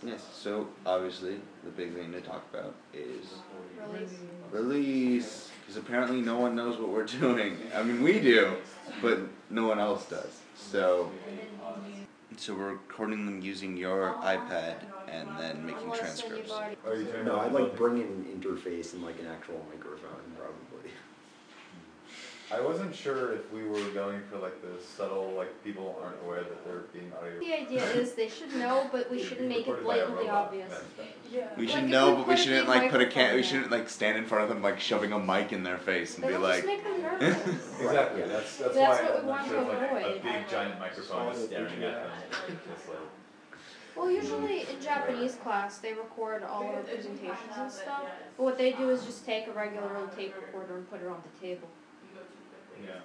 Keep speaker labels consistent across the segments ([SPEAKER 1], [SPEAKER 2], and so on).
[SPEAKER 1] Yes, so obviously the big thing to talk about is
[SPEAKER 2] Release.
[SPEAKER 1] release. Because apparently no one knows what we're doing. I mean, we do, but no one else does. So we're recording them using your iPad and then making transcripts.
[SPEAKER 3] No, I'd like bring in an interface and like an actual microphone, probably.
[SPEAKER 4] I wasn't sure if we were going for like the subtle, like people aren't aware that they're being audio.
[SPEAKER 2] The idea is they should know, but we shouldn't make it blatantly obvious.
[SPEAKER 4] Yeah.
[SPEAKER 1] We should
[SPEAKER 2] Like,
[SPEAKER 1] know,
[SPEAKER 2] if we
[SPEAKER 1] but we
[SPEAKER 2] put a
[SPEAKER 1] shouldn't
[SPEAKER 2] big
[SPEAKER 1] like put a
[SPEAKER 2] microphone
[SPEAKER 1] we
[SPEAKER 2] there.
[SPEAKER 1] shouldn't like stand in front of them like shoving a mic in their face and be
[SPEAKER 2] That'll
[SPEAKER 1] like.
[SPEAKER 2] just make them nervous.
[SPEAKER 4] Exactly.
[SPEAKER 3] Yeah.
[SPEAKER 4] That's
[SPEAKER 2] That's
[SPEAKER 4] why
[SPEAKER 2] what we
[SPEAKER 4] I'm
[SPEAKER 2] want
[SPEAKER 4] not
[SPEAKER 2] to
[SPEAKER 4] sure if, like, a
[SPEAKER 2] avoid.
[SPEAKER 4] big giant microphone is staring at them. Just like.
[SPEAKER 2] Well, usually in Japanese class, they record all our presentations and stuff. But what they do is just take a regular old tape recorder and put it on the table.
[SPEAKER 4] Yeah.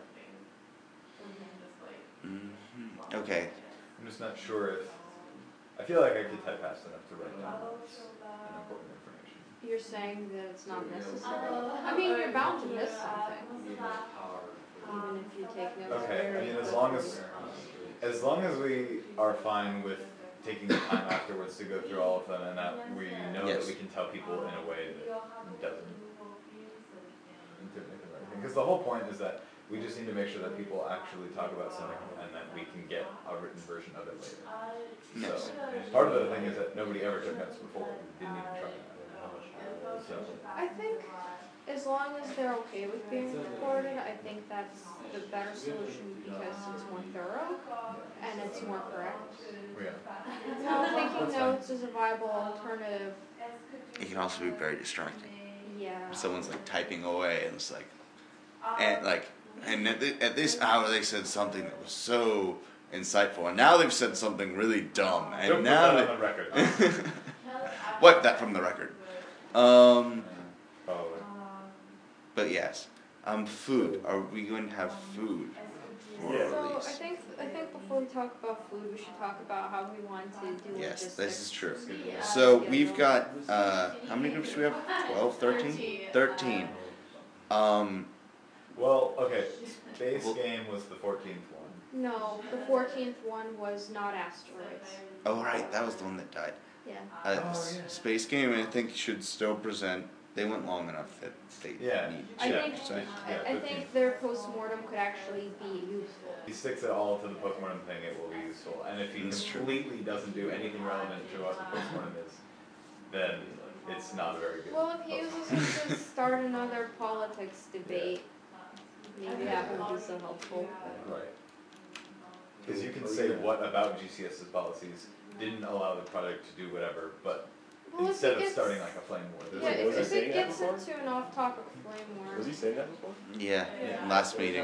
[SPEAKER 1] Mm-hmm. Okay.
[SPEAKER 4] I'm just not sure if. I feel like I could type fast enough to write down notes and important information.
[SPEAKER 2] You're saying that it's not necessary? I mean, you're bound to miss something. Even if you take notes.
[SPEAKER 4] Okay, I mean, as long as we are fine with taking the time afterwards to go through all of them, and that we know that we can tell people in a way that doesn't intimidate them or anything. Because the whole point is that we just need to make sure that people actually talk about something, and that we can get a written version of it later.
[SPEAKER 1] Yes.
[SPEAKER 4] So part of the thing is that nobody ever took notes before. We didn't even try that. So.
[SPEAKER 2] I think as long as they're okay with being recorded, I think that's the better solution because it's more thorough and it's more correct.
[SPEAKER 4] Yeah.
[SPEAKER 2] Now, taking notes is a viable alternative.
[SPEAKER 1] It can also be very distracting.
[SPEAKER 2] Yeah.
[SPEAKER 1] Someone's like typing away and it's like, and at this hour they said something that was so insightful, and now they've said something really dumb, and
[SPEAKER 4] Don't
[SPEAKER 1] now
[SPEAKER 4] put that on the record.
[SPEAKER 1] wipe that from the record.
[SPEAKER 4] Probably.
[SPEAKER 1] But yes, food. Are we going to have food for
[SPEAKER 2] So
[SPEAKER 1] release?
[SPEAKER 2] I think before we talk about food, we should talk about how we want to do
[SPEAKER 1] Yes,
[SPEAKER 2] logistics.
[SPEAKER 1] this is true.
[SPEAKER 2] Yeah.
[SPEAKER 1] So we've got how many groups do we have? 12, 13? 13.
[SPEAKER 4] Well, okay. Base game was the 14th one.
[SPEAKER 2] No, the 14th one was not asteroids.
[SPEAKER 1] Oh right, that was the one that died.
[SPEAKER 2] Yeah.
[SPEAKER 1] Space Game, I think, should still present. They went long enough that they need
[SPEAKER 2] I
[SPEAKER 1] to
[SPEAKER 2] think
[SPEAKER 1] present.
[SPEAKER 2] I think their postmortem could actually be useful.
[SPEAKER 4] If he sticks it all to the postmortem thing, it will be useful. And if he completely doesn't do anything relevant to what the postmortem is, then it's not a very good.
[SPEAKER 2] Well, if he uses it to start another politics debate, maybe that would be so helpful.
[SPEAKER 4] Right. Because you can say what about GCS's policies didn't allow the product to do whatever, but
[SPEAKER 2] Well,
[SPEAKER 4] instead
[SPEAKER 2] if
[SPEAKER 4] of
[SPEAKER 2] it
[SPEAKER 4] starting
[SPEAKER 2] gets,
[SPEAKER 4] like a flame war.
[SPEAKER 2] yeah,
[SPEAKER 4] there's
[SPEAKER 2] if it gets into an off-topic flame war.
[SPEAKER 5] Was he saying that before?
[SPEAKER 1] Yeah, last meeting.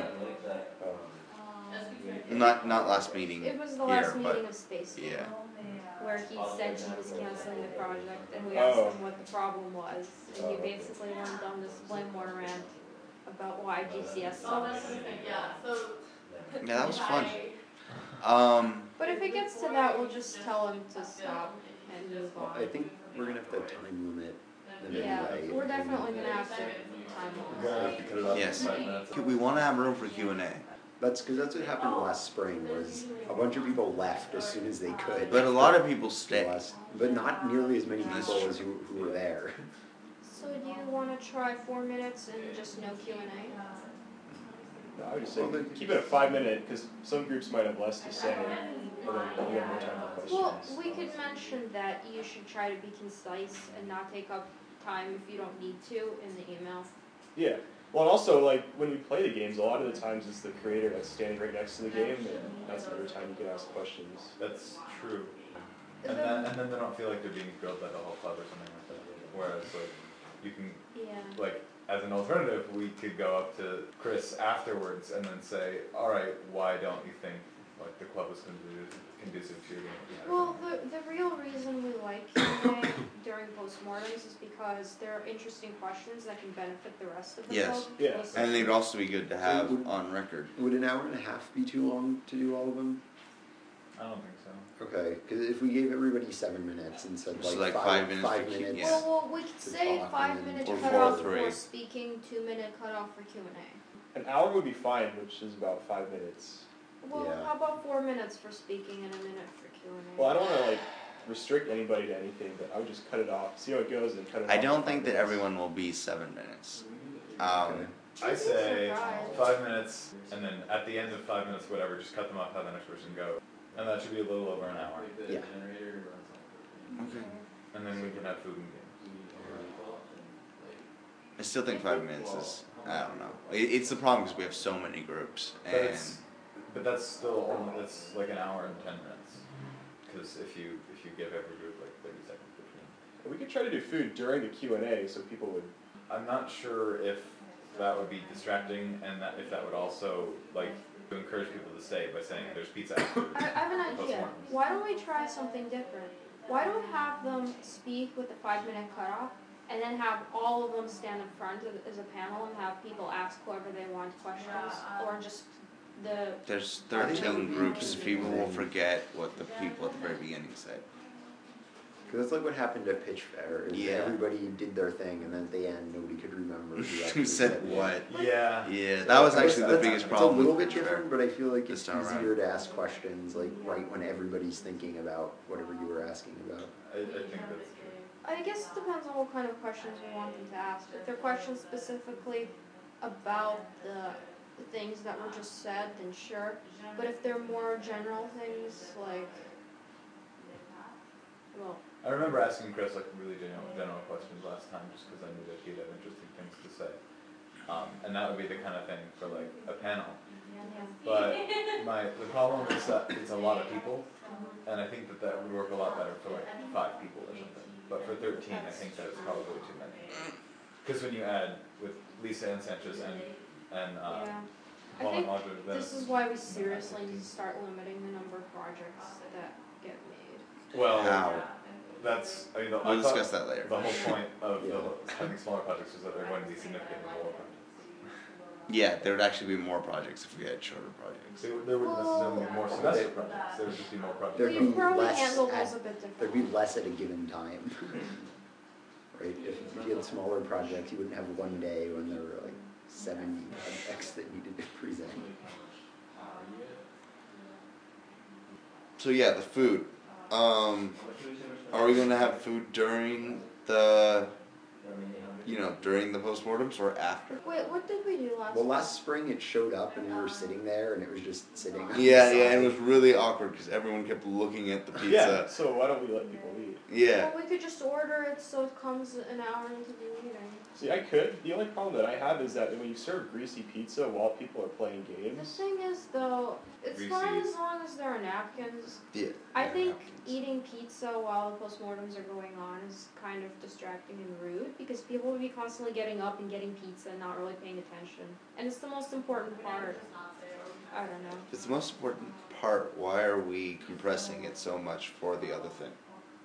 [SPEAKER 1] Not last meeting.
[SPEAKER 2] It was the
[SPEAKER 1] here,
[SPEAKER 2] last
[SPEAKER 1] but
[SPEAKER 2] meeting of Space Game,
[SPEAKER 1] yeah.
[SPEAKER 2] where he said he was canceling the project, and we asked him what the problem was, and he basically went on this flame war rant about why GCS sucks.
[SPEAKER 1] Yeah, that was fun.
[SPEAKER 2] But if it gets to that, we'll just tell him to stop and move on.
[SPEAKER 3] I think we're gonna have to time limit them
[SPEAKER 2] Yeah,
[SPEAKER 3] anyway.
[SPEAKER 2] we're definitely gonna have to time
[SPEAKER 4] We're gonna have to cut it off.
[SPEAKER 1] Yes.
[SPEAKER 4] in 5 minutes.
[SPEAKER 1] We want to have room for Q&A.
[SPEAKER 3] That's because that's what happened last spring. Was a bunch of people left as soon as they could.
[SPEAKER 1] But a lot of people stay.
[SPEAKER 3] But not nearly as many
[SPEAKER 1] That's
[SPEAKER 3] people
[SPEAKER 1] true.
[SPEAKER 3] as who were there.
[SPEAKER 2] So do you want to try 4 minutes and just no Q&A?
[SPEAKER 5] No, I would just say keep it a 5-minute because some groups might have less to say, and then we have more time for questions.
[SPEAKER 2] Well, we could mention that you should try to be concise and not take up time if you don't need to in the email.
[SPEAKER 5] Yeah. Well, and also, like, when we play the games, a lot of the times it's the creator that's standing right next to the game, and that's another time you can ask questions.
[SPEAKER 4] That's true. And then they don't feel like they're being grilled by the whole club or something like that. Whereas, like, you can, like, as an alternative, we could go up to Chris afterwards and then say, all right, why don't you think, like, the club was conducive to your game?
[SPEAKER 2] Well, the real reason we like Q&A during postmortems is because there are interesting questions that can benefit the rest of the
[SPEAKER 1] Yes.
[SPEAKER 2] club.
[SPEAKER 5] Yeah.
[SPEAKER 1] And they'd also be good to have on record.
[SPEAKER 3] Would an hour and a half be too long to do all of them?
[SPEAKER 4] I don't think so.
[SPEAKER 3] Okay, because if we gave everybody 7 minutes and said
[SPEAKER 1] So
[SPEAKER 3] like,
[SPEAKER 1] like 5 minutes for Q-
[SPEAKER 3] minutes.
[SPEAKER 1] yeah.
[SPEAKER 2] Well, we could
[SPEAKER 3] To
[SPEAKER 2] say
[SPEAKER 3] talk
[SPEAKER 2] 5
[SPEAKER 3] and then-
[SPEAKER 2] minute
[SPEAKER 1] Or
[SPEAKER 2] cutoff
[SPEAKER 1] 4 or 3.
[SPEAKER 2] for speaking, 2 minute cutoff for Q&A.
[SPEAKER 5] An hour would be fine, which is about 5 minutes.
[SPEAKER 2] Well,
[SPEAKER 3] Yeah.
[SPEAKER 2] how about 4 minutes for speaking and a minute for Q&A?
[SPEAKER 5] Well, I don't want to, like, restrict anybody to anything, but I would just cut it off, see how it goes, and cut it off.
[SPEAKER 1] I don't think that everyone will be 7 minutes.
[SPEAKER 4] I say 5 minutes, and then at the end of 5 minutes, whatever, just cut them off, have the next person go. And that should be a little over an hour.
[SPEAKER 3] Yeah.
[SPEAKER 1] Okay.
[SPEAKER 4] And then we can have food and games.
[SPEAKER 1] I still think 5 minutes is, I don't know. It's the problem because we have so many groups.
[SPEAKER 4] But that's still only, that's like an hour and 10 minutes. Because if you give every group like 30 seconds between.
[SPEAKER 5] We could try to do food during the Q&A so people would...
[SPEAKER 4] I'm not sure if that would be distracting and that if that would also like to encourage people to stay by saying there's pizza after.
[SPEAKER 2] I have an idea. Why don't we try something different? Why don't we have them speak with the 5-minute cutoff and then have all of them stand in front as a panel and have people ask whoever they want questions, or just
[SPEAKER 1] There's 13 groups. People will forget what the people at the very beginning said.
[SPEAKER 3] Because that's like what happened at Pitch Fair. Is
[SPEAKER 1] Yeah.
[SPEAKER 3] Everybody did their thing, and then at the end, nobody could remember
[SPEAKER 1] Who said what?
[SPEAKER 4] Yeah.
[SPEAKER 1] Yeah, that was actually the biggest problem.
[SPEAKER 3] It's a little
[SPEAKER 1] with
[SPEAKER 3] bit
[SPEAKER 1] Pitch Fair.
[SPEAKER 3] different, but I feel like
[SPEAKER 1] This
[SPEAKER 3] it's
[SPEAKER 1] time around.
[SPEAKER 3] easier to ask questions like right when everybody's thinking about whatever you were asking about.
[SPEAKER 4] I think that's true.
[SPEAKER 2] I guess it depends on what kind of questions we want them to ask. If they're questions specifically about the things that were just said, then sure. But if they're more general things, like, well...
[SPEAKER 4] I remember asking Chris like really general questions last time just because I knew that he'd have interesting things to say. And that would be the kind of thing for like a panel. But the problem is that it's a lot of people, and I think that would work a lot better for like 5 people or something. But for 13, I think that is probably too many. Because when you add with Lisa and Sanchez and
[SPEAKER 2] I think this is why we seriously need to start limiting the number of projects that get made.
[SPEAKER 4] Well,
[SPEAKER 1] How?
[SPEAKER 4] That's, I mean,
[SPEAKER 1] We'll discuss that later.
[SPEAKER 4] The whole point of having smaller projects is that they're going to be significantly more projects.
[SPEAKER 1] Yeah, there would actually be more projects if we had shorter projects.
[SPEAKER 4] There wouldn't necessarily be more semester projects, there would just be more projects.
[SPEAKER 3] There'd
[SPEAKER 2] We
[SPEAKER 3] be
[SPEAKER 2] probably
[SPEAKER 3] less
[SPEAKER 2] handle
[SPEAKER 3] at-
[SPEAKER 2] those a bit differently.
[SPEAKER 3] There'd be less at a given time. Right? If you had smaller projects, you wouldn't have one day when there were like 70 projects that needed to present.
[SPEAKER 1] So yeah, the food. Are we going to have food during the, during the postmortems or after?
[SPEAKER 2] Wait, what did we do last
[SPEAKER 3] Well, last spring it showed up and we were sitting there and it was just sitting on the
[SPEAKER 1] Yeah,
[SPEAKER 3] side.
[SPEAKER 1] and it was really awkward because everyone kept looking at the pizza.
[SPEAKER 5] Yeah, so why don't we let people eat?
[SPEAKER 1] Yeah.
[SPEAKER 2] Well, we could just order it so it comes an hour into the meeting.
[SPEAKER 5] See, I could. The only problem that I have is that when you serve greasy pizza while people are playing
[SPEAKER 2] The
[SPEAKER 5] games...
[SPEAKER 2] thing is, though, it's fine
[SPEAKER 4] Greasy.
[SPEAKER 2] as long as there are napkins.
[SPEAKER 1] Yeah.
[SPEAKER 2] I think eating pizza while the postmortems are going on is kind of distracting and rude because people will be constantly getting up and getting pizza and not really paying attention. And it's the most important part. I don't know.
[SPEAKER 1] It's the most important part. Why are we compressing it so much for the other thing?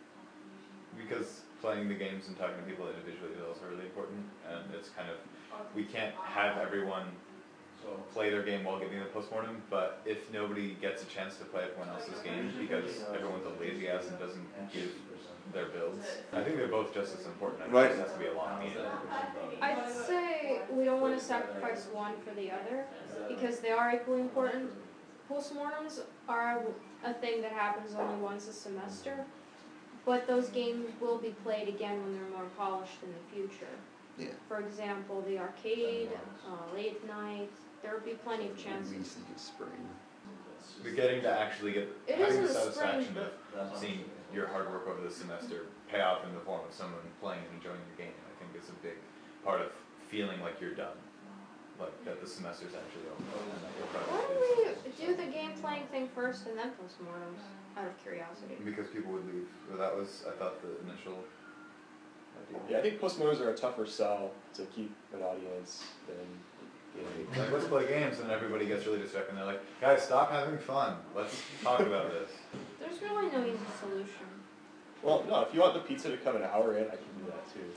[SPEAKER 4] Because playing the games and talking to people individually is also really important, and it's kind of, we can't have everyone play their game while giving the postmortem, but if nobody gets a chance to play everyone else's game because everyone's a lazy ass and doesn't give their builds, I think they're both just as important. I think
[SPEAKER 1] Right.
[SPEAKER 4] It has to be a long meeting.
[SPEAKER 2] I'd say we don't want to sacrifice one for the other because they are equally important. Postmortems are a thing that happens only once a semester, but those games will be played again when they're more polished in the future.
[SPEAKER 1] Yeah.
[SPEAKER 2] For example, the arcade, late night, there will be plenty of
[SPEAKER 3] At
[SPEAKER 2] chances.
[SPEAKER 3] least in the spring.
[SPEAKER 4] But getting to actually get,
[SPEAKER 2] It
[SPEAKER 4] having
[SPEAKER 2] is in
[SPEAKER 4] the
[SPEAKER 2] the spring,
[SPEAKER 4] satisfaction of seeing your hard work over the semester pay off in the form of someone playing and enjoying your game, I think is a big part of feeling like you're done. Like that the semester's actually over and that your
[SPEAKER 2] Why
[SPEAKER 4] project
[SPEAKER 2] don't we do the game playing thing first and then postmortems, out of curiosity?
[SPEAKER 4] because people would leave. Well, that was, I thought, the initial idea.
[SPEAKER 5] Yeah, I think postmortems are a tougher sell to keep an audience than gaming.
[SPEAKER 4] Like, let's play games, and everybody gets really distracted, and they're like, guys, stop having fun. Let's talk about this.
[SPEAKER 2] There's really no easy solution.
[SPEAKER 5] Well, no, if you want the pizza to come an hour in, I can do that too.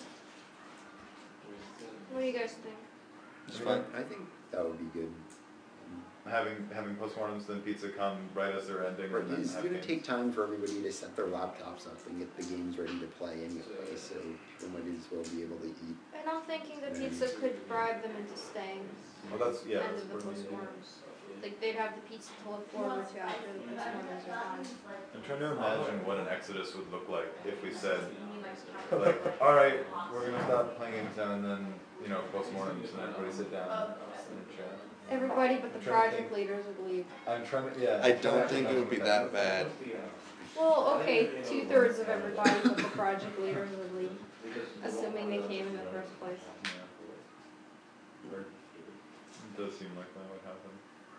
[SPEAKER 2] What do you guys think?
[SPEAKER 1] It's fine.
[SPEAKER 3] I think that would be good.
[SPEAKER 4] Having postmortems, then pizza come right as they're ending, and then
[SPEAKER 3] It's
[SPEAKER 4] have
[SPEAKER 3] going to
[SPEAKER 4] games.
[SPEAKER 3] take time for everybody to set their laptops up and get the games ready to play anyway, so they might as well be able to eat.
[SPEAKER 2] And I'm thinking the pizza could bribe them into staying
[SPEAKER 4] Well, that's, yeah,
[SPEAKER 2] end
[SPEAKER 4] that's
[SPEAKER 2] of the
[SPEAKER 4] what we need to do.
[SPEAKER 2] postmortems. like they'd have the pizza to look forward to after the pizza orders are done.
[SPEAKER 4] I'm trying to imagine what an exodus would look like if we said, like, all right, we're gonna stop playing games now, and then postmortems, and everybody sit down and chat.
[SPEAKER 2] Everybody but the project leaders would leave.
[SPEAKER 4] I'm trying to, yeah.
[SPEAKER 1] I don't think it would be that bad.
[SPEAKER 2] Well, okay, 2/3 of everybody but the project leaders would leave, assuming they came in the first place.
[SPEAKER 4] Yeah. It does seem like that would happen.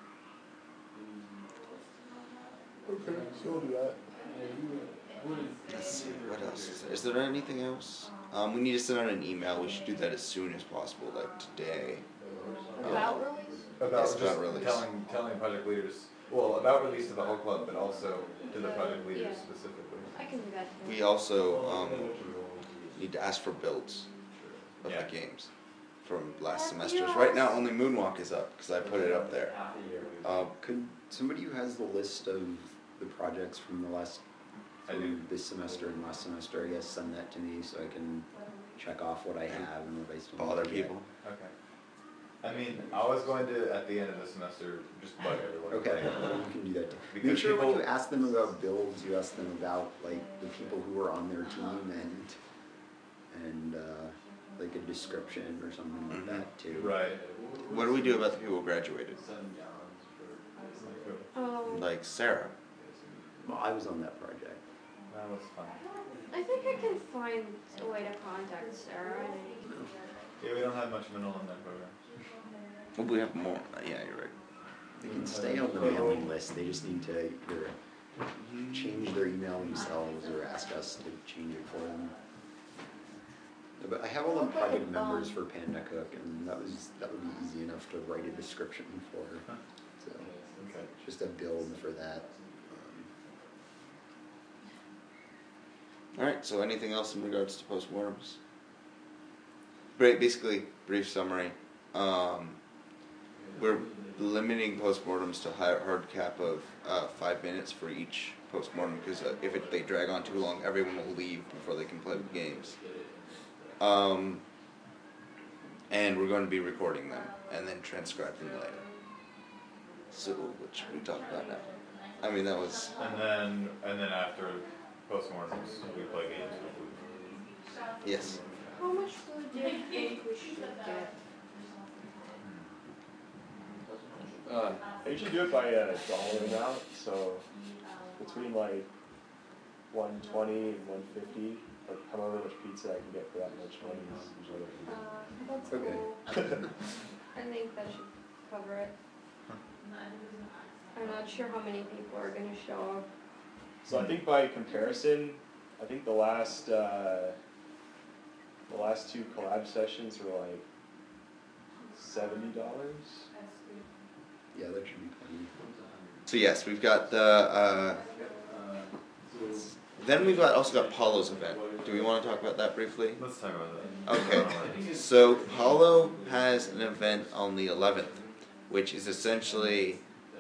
[SPEAKER 5] Okay, so we'll do that.
[SPEAKER 1] Let's see, what else is there? Is there anything else? We need to send out an email. We should do that as soon as possible, like today.
[SPEAKER 2] About release?
[SPEAKER 4] About
[SPEAKER 1] Yes,
[SPEAKER 4] just
[SPEAKER 1] about release.
[SPEAKER 4] telling project leaders, well, about release to the whole club, but also to the project leaders
[SPEAKER 2] Yeah.
[SPEAKER 4] specifically.
[SPEAKER 2] I can do that.
[SPEAKER 1] We also need to ask for builds of
[SPEAKER 4] Yeah.
[SPEAKER 1] the games from last semester's. Right now, only Moonwalk is up because I put it up there.
[SPEAKER 3] Could somebody who has the list of the projects from the last, from this semester and last semester, I guess, send that to me so I can check off what I have and what I still
[SPEAKER 1] Bother
[SPEAKER 3] need to get.
[SPEAKER 1] people.
[SPEAKER 4] Okay. I mean, I was going to, at the end of the semester, just bug everyone.
[SPEAKER 3] Okay, well, you can do that too.
[SPEAKER 4] Because
[SPEAKER 3] Make sure when
[SPEAKER 4] people-
[SPEAKER 3] you ask them about builds, you ask them about like the people who are on their team and like a description or something like that too.
[SPEAKER 4] Right.
[SPEAKER 1] What do we do about the people who graduated? Like Sarah.
[SPEAKER 3] Well, I was on that project.
[SPEAKER 4] That was fun.
[SPEAKER 2] I think I can find a way to contact Sarah.
[SPEAKER 4] Yeah, we don't have much vanilla in that program.
[SPEAKER 1] Well, we have more. Yeah, you're right.
[SPEAKER 3] They can stay on the mailing list. They just need to either change their email themselves or ask us to change it for them. But I have all the project members for Panda Cook, and that would be easy enough to write a description for. So
[SPEAKER 4] Okay.
[SPEAKER 3] just a build for that.
[SPEAKER 1] Alright, so anything else in regards to postmortems? Basically, brief summary. We're limiting postmortems to a hard cap of 5 minutes for each postmortem because if they drag on too long, everyone will leave before they can play the games. And we're going to be recording them and then transcribe them later. So, what should we talk about now? I mean, that was...
[SPEAKER 4] And then after postmortems, we play games with food.
[SPEAKER 1] Yes.
[SPEAKER 2] How much food do you think we should get?
[SPEAKER 5] I usually do it by a dollar amount, so between like $120 and $150, like however much pizza I can get for that much money is usually what
[SPEAKER 2] That's
[SPEAKER 3] Okay.
[SPEAKER 2] cool. I think that should cover it. I'm not sure how many people are going to show up.
[SPEAKER 5] So I think by comparison, I think the last two collab sessions were like $70.
[SPEAKER 3] Yeah, that should be plenty.
[SPEAKER 1] So yes, we've got the... then we've also got Paulo's event. Do we want to talk about that briefly?
[SPEAKER 4] Let's talk about that.
[SPEAKER 1] Okay, so Paulo has an event on the 11th, which is essentially,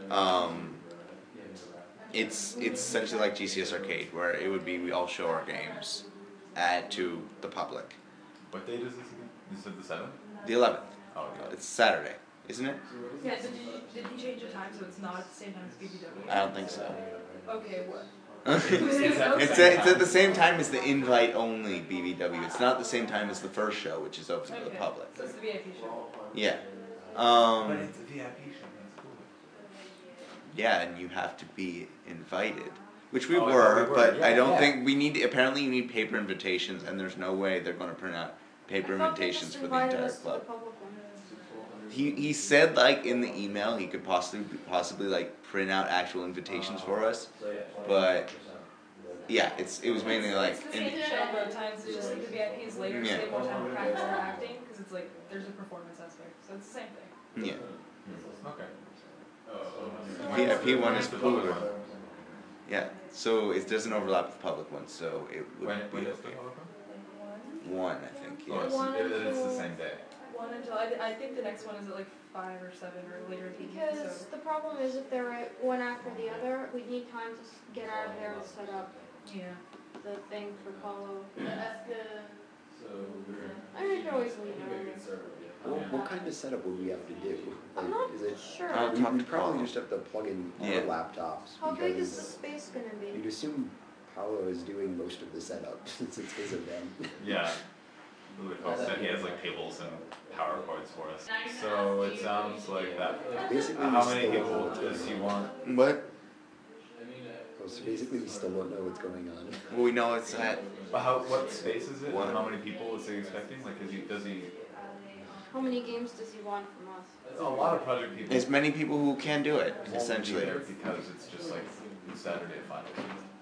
[SPEAKER 1] it's essentially like GCS Arcade, where it would be we all show our games to the public.
[SPEAKER 4] What date is this again? You said the 7th?
[SPEAKER 1] The 11th.
[SPEAKER 4] Oh, okay.
[SPEAKER 1] It's Saturday, isn't it?
[SPEAKER 6] Yeah, so did he change the time so it's not at the same time as BBW?
[SPEAKER 1] I don't think so.
[SPEAKER 6] Okay, what?
[SPEAKER 1] It's at the same time as the invite-only BBW. It's not the same time as the first show, which is open to the public.
[SPEAKER 6] So it's the VIP show.
[SPEAKER 1] Yeah.
[SPEAKER 4] But it's a VIP show, that's cool.
[SPEAKER 1] Yeah, and you have to be invited. Which we
[SPEAKER 4] Oh, I
[SPEAKER 1] were,
[SPEAKER 4] thought we were,
[SPEAKER 1] but
[SPEAKER 4] yeah,
[SPEAKER 1] I don't
[SPEAKER 4] yeah.
[SPEAKER 1] think we need, apparently you need paper invitations, and there's no way they're going to print out paper
[SPEAKER 2] I thought they
[SPEAKER 1] invitations
[SPEAKER 2] just
[SPEAKER 1] for the
[SPEAKER 2] invited
[SPEAKER 1] entire
[SPEAKER 2] us to the
[SPEAKER 1] club.
[SPEAKER 2] public one.
[SPEAKER 1] He said, like, in the email, he could possibly like, print out actual invitations for us, but, yeah, it was mainly, like...
[SPEAKER 6] It's the same show both times, it's just like the VIPs later, so they have more time to practice their acting, because it's like, there's a performance aspect, so it's the same thing.
[SPEAKER 1] Yeah.
[SPEAKER 4] Okay.
[SPEAKER 1] VIP one is
[SPEAKER 4] The
[SPEAKER 1] cooler.
[SPEAKER 4] public one.
[SPEAKER 1] Yeah, so it doesn't overlap with the public one, so it would
[SPEAKER 4] When
[SPEAKER 1] be
[SPEAKER 4] is the
[SPEAKER 1] okay.
[SPEAKER 4] public one?
[SPEAKER 1] One, I think,
[SPEAKER 4] Oh,
[SPEAKER 1] yes.
[SPEAKER 4] it's the same day.
[SPEAKER 6] One until, I think the next one is at like 5 or 7 or later in the evening,
[SPEAKER 2] Because
[SPEAKER 6] so,
[SPEAKER 2] the problem is if they're right one after the other, we need time to get out of there and set up
[SPEAKER 6] yeah.
[SPEAKER 2] the thing for Paulo. I mean, you can always leave early.
[SPEAKER 3] What kind of setup would we have to do?
[SPEAKER 2] I'm
[SPEAKER 3] Like,
[SPEAKER 2] not
[SPEAKER 3] is it?
[SPEAKER 2] sure.
[SPEAKER 1] I'll
[SPEAKER 3] We,
[SPEAKER 1] talk
[SPEAKER 3] we
[SPEAKER 1] to
[SPEAKER 3] probably
[SPEAKER 1] Paolo.
[SPEAKER 3] just have to plug in
[SPEAKER 1] Yeah.
[SPEAKER 3] our laptops.
[SPEAKER 2] How big is the
[SPEAKER 3] because
[SPEAKER 2] space gonna
[SPEAKER 3] you'd
[SPEAKER 2] be?
[SPEAKER 3] assume Paolo is doing most of the setup since it's his event.
[SPEAKER 4] Yeah. And he has like tables and PowerPoints for us. So it sounds like that.
[SPEAKER 3] Basically,
[SPEAKER 4] How
[SPEAKER 3] we
[SPEAKER 4] many
[SPEAKER 3] still don't know
[SPEAKER 4] people
[SPEAKER 3] what's
[SPEAKER 4] does
[SPEAKER 3] going
[SPEAKER 4] he
[SPEAKER 3] on.
[SPEAKER 4] want?
[SPEAKER 1] What?
[SPEAKER 3] Oh, so basically, we still don't know what's going on.
[SPEAKER 1] Well, we know it's at.
[SPEAKER 4] But what space is it?
[SPEAKER 1] One.
[SPEAKER 4] And how many people is he expecting? Like, does he?
[SPEAKER 2] How many games does he want from us?
[SPEAKER 4] A lot of project people.
[SPEAKER 1] As many people who can do it,
[SPEAKER 4] won't be
[SPEAKER 1] essentially.
[SPEAKER 4] there because it's just like Saturday finals.